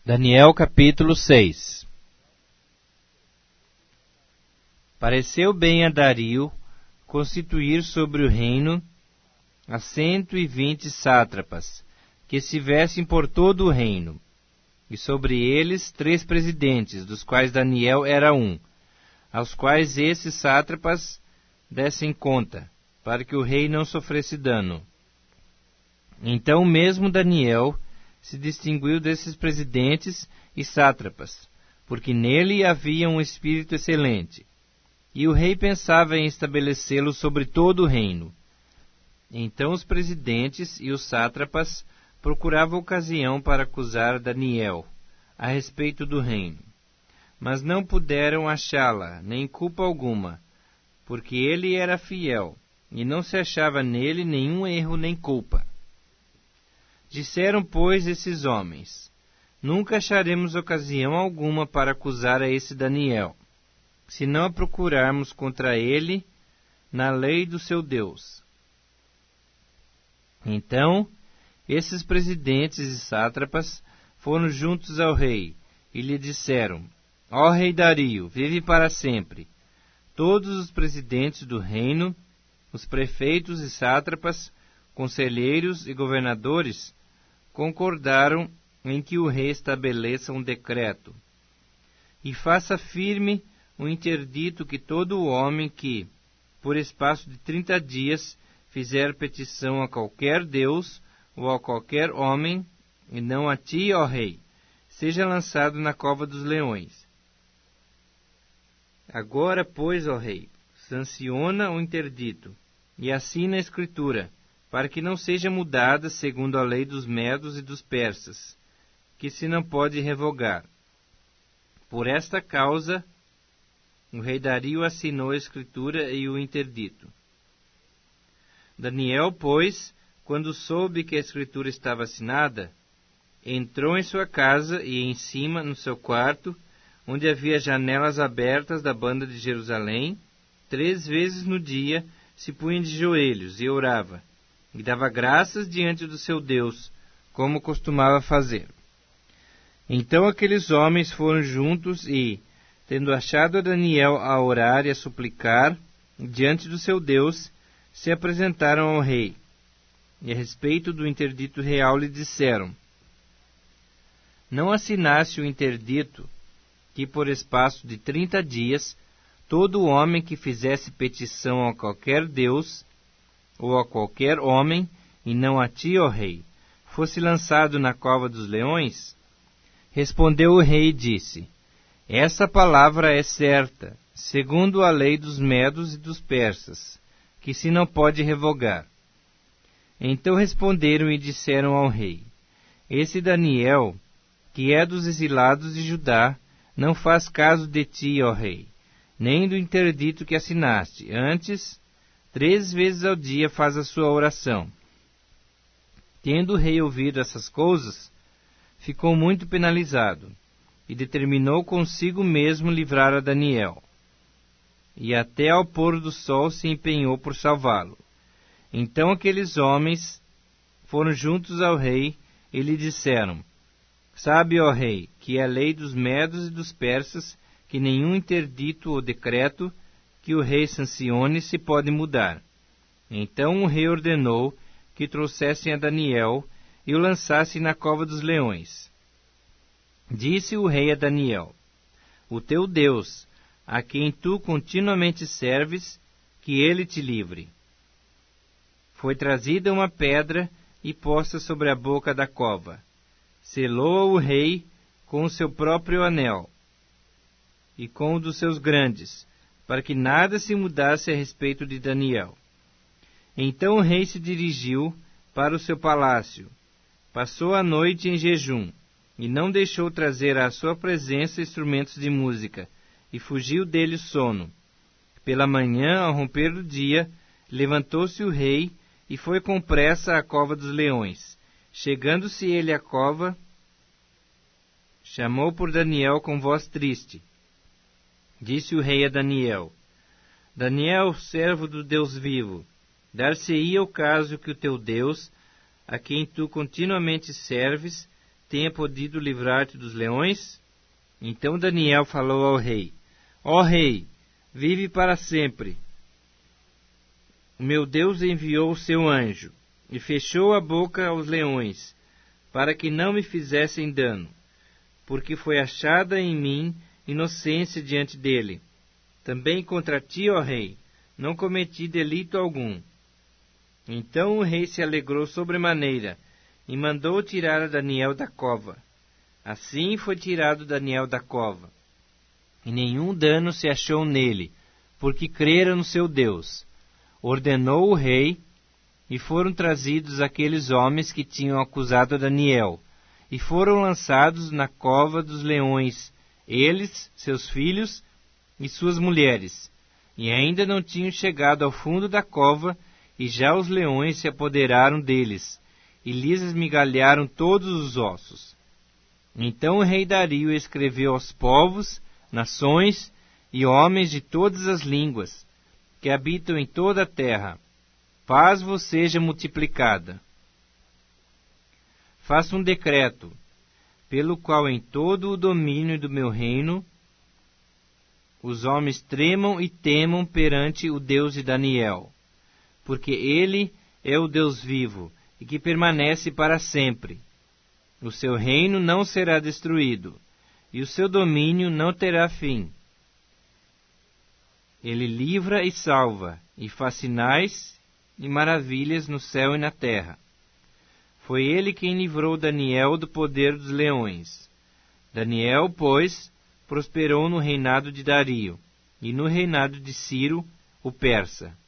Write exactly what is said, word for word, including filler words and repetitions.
Daniel capítulo seis. Pareceu bem a Dario constituir sobre o reino a cento e vinte sátrapas, que estivessem por todo o reino, e sobre eles três presidentes, dos quais Daniel era um, aos quais esses sátrapas dessem conta, para que o rei não sofresse dano. Então mesmo Daniel se distinguiu desses presidentes e sátrapas, porque nele havia um espírito excelente, e o rei pensava em estabelecê-lo sobre todo o reino. Então os presidentes e os sátrapas procuravam ocasião para acusar Daniel a respeito do reino, mas não puderam achá-la, nem culpa alguma, porque ele era fiel, e não se achava nele nenhum erro nem culpa. Disseram, pois, esses homens: nunca acharemos ocasião alguma para acusar a esse Daniel, se não a procurarmos contra ele na lei do seu Deus. Então, esses presidentes e sátrapas foram juntos ao rei, e lhe disseram: Ó rei Dario, vive para sempre. Todos os presidentes do reino, os prefeitos e sátrapas, conselheiros e governadores, concordaram em que o rei estabeleça um decreto e faça firme um interdito que todo homem que, por espaço de trinta dias, fizer petição a qualquer deus ou a qualquer homem, e não a ti, ó rei, seja lançado na cova dos leões. Agora, pois, ó rei, sanciona o interdito e assina a escritura, para que não seja mudada segundo a lei dos medos e dos persas, que se não pode revogar. Por esta causa, o rei Dario assinou a escritura e o interdito. Daniel, pois, quando soube que a escritura estava assinada, entrou em sua casa e em cima, no seu quarto, onde havia janelas abertas da banda de Jerusalém, três vezes no dia se punha de joelhos e orava, e dava graças diante do seu Deus, como costumava fazer. Então aqueles homens foram juntos e, tendo achado a Daniel a orar e a suplicar diante do seu Deus, se apresentaram ao rei. E a respeito do interdito real lhe disseram: não assinaste o interdito que por espaço de trinta dias todo homem que fizesse petição a qualquer deus ou a qualquer homem, e não a ti, ó rei, fosse lançado na cova dos leões? Respondeu o rei e disse: essa palavra é certa, segundo a lei dos medos e dos persas, que se não pode revogar. Então responderam e disseram ao rei: esse Daniel, que é dos exilados de Judá, não faz caso de ti, ó rei, nem do interdito que assinaste. Antes, três vezes ao dia faz a sua oração. Tendo o rei ouvido essas coisas, ficou muito penalizado, e determinou consigo mesmo livrar a Daniel. E até ao pôr do sol se empenhou por salvá-lo. Então aqueles homens foram juntos ao rei e lhe disseram: sabe, ó rei, que é a lei dos medos e dos persas, que nenhum interdito ou decreto que o rei sancione se pode mudar. Então o rei ordenou que trouxessem a Daniel e o lançassem na cova dos leões. Disse o rei a Daniel: o teu Deus, a quem tu continuamente serves, que ele te livre. Foi trazida uma pedra e posta sobre a boca da cova. Selou-a o rei com o seu próprio anel e com o dos seus grandes, para que nada se mudasse a respeito de Daniel. Então o rei se dirigiu para o seu palácio, passou a noite em jejum, e não deixou trazer à sua presença instrumentos de música, e fugiu dele o sono. Pela manhã, ao romper do dia, levantou-se o rei e foi com pressa à cova dos leões. Chegando-se ele à cova, chamou por Daniel com voz triste. Disse o rei a Daniel: Daniel, servo do Deus vivo, dar-se-ia o caso que o teu Deus, a quem tu continuamente serves, tenha podido livrar-te dos leões? Então Daniel falou ao rei: Ó rei, vive para sempre. O meu Deus enviou o seu anjo, e fechou a boca aos leões, para que não me fizessem dano, porque foi achada em mim inocência diante dele. Também contra ti, ó rei, não cometi delito algum. Então o rei se alegrou sobremaneira, e mandou tirar a Daniel da cova. Assim foi tirado Daniel da cova, e nenhum dano se achou nele, porque crera no seu Deus. Ordenou o rei, e foram trazidos aqueles homens que tinham acusado a Daniel, e foram lançados na cova dos leões, eles, seus filhos e suas mulheres. E ainda não tinham chegado ao fundo da cova, e já os leões se apoderaram deles, e lhes esmigalharam todos os ossos. Então o rei Dario escreveu aos povos, nações e homens de todas as línguas, que habitam em toda a terra: paz vos seja multiplicada. Faça um decreto, pelo qual em todo o domínio do meu reino os homens tremam e temam perante o Deus de Daniel, porque ele é o Deus vivo e que permanece para sempre. O seu reino não será destruído, e o seu domínio não terá fim. Ele livra e salva, e faz sinais e maravilhas no céu e na terra. Foi ele quem livrou Daniel do poder dos leões. Daniel, pois, prosperou no reinado de Dario, e no reinado de Ciro, o persa.